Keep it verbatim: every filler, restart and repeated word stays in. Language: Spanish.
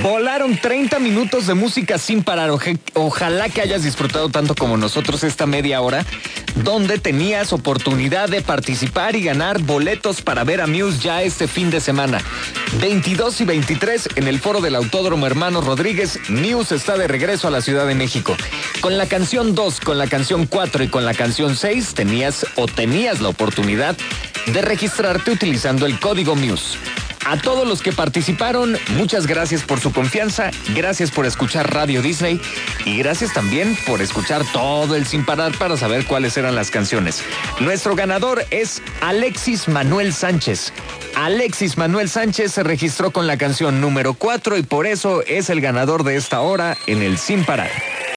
Volaron treinta minutos de música sin parar. Oje- Ojalá que hayas disfrutado tanto como nosotros esta media hora, donde tenías oportunidad de participar y ganar boletos para ver a Muse ya este fin de semana. veintidós y veintitrés en el Foro del Autódromo Hermanos Rodríguez, Muse está de regreso a la Ciudad de México. Con la canción dos, con la canción cuatro y con la canción seis tenías o tenías la oportunidad de registrarte utilizando el código Muse. A todos los que participaron, muchas gracias por su confianza, gracias por escuchar Radio Disney y gracias también por escuchar todo el Sin Parar para saber cuáles eran las canciones. Nuestro ganador es Alexis Manuel Sánchez. Alexis Manuel Sánchez se registró con la canción número cuatro y por eso es el ganador de esta hora en el Sin Parar.